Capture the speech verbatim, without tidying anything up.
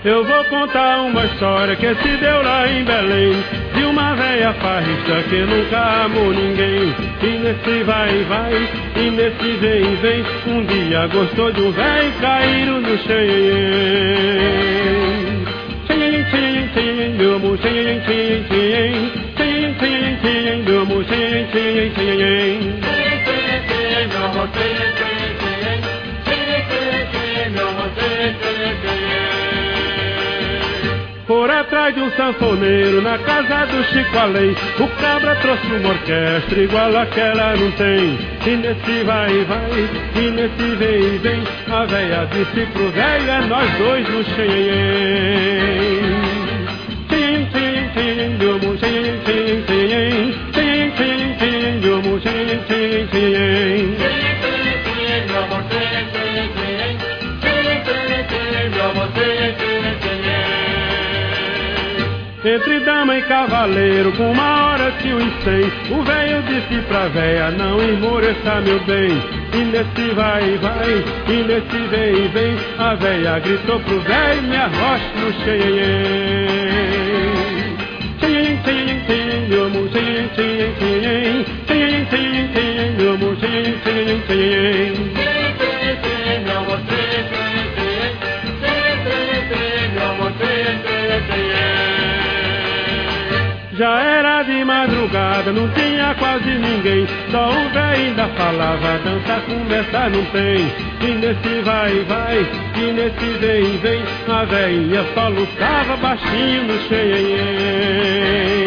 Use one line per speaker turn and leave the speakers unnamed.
Eu vou contar uma história que se deu lá em Belém, de uma velha farrista que nunca amou ninguém. E nesse vai, vai, e nesse vem, vem, um dia gostou de um velho e caíram no xenhen. Xenhen, xenhen, xenhen, meu amor, xenhen, xenhen, xenhen. Xenhen, xenhen, xenhen, meu amor, xenhen, xenhen, xenhen. Por atrás de um sanfoneiro, na casa do Chico Além, o cabra trouxe uma orquestra igual àquela não tem. E nesse vai, vai, e nesse vem, vem, a véia disse pro velho, é nós dois no xenhen. Xenhen, xenhen, xenhen, meu amor, xenhen, xenhen, xenhen. Xenhen, xenhen, xenhen, meu amor, xenhen, xenhen, xenhen. Entre dama e cavaleiro, com uma hora que o cem, o velho disse pra véia, não esmoreça meu bem. E nesse vai, vai, e nesse vem, vem, a véia gritou pro velho, me arrocha no xenhen. Xenhen, xenhen, xenhen, meu amor, xenhen, xenhen, xenhen. Xenhen, xenhen, xenhen, meu amor, xenhen, xenhen, xenhen. Já era de madrugada, não tinha quase ninguém, só o velho ainda falava, dança conversa não tem. E nesse vai, vai, e nesse vem, vem, a velhinha só lutava baixinho no xenhen.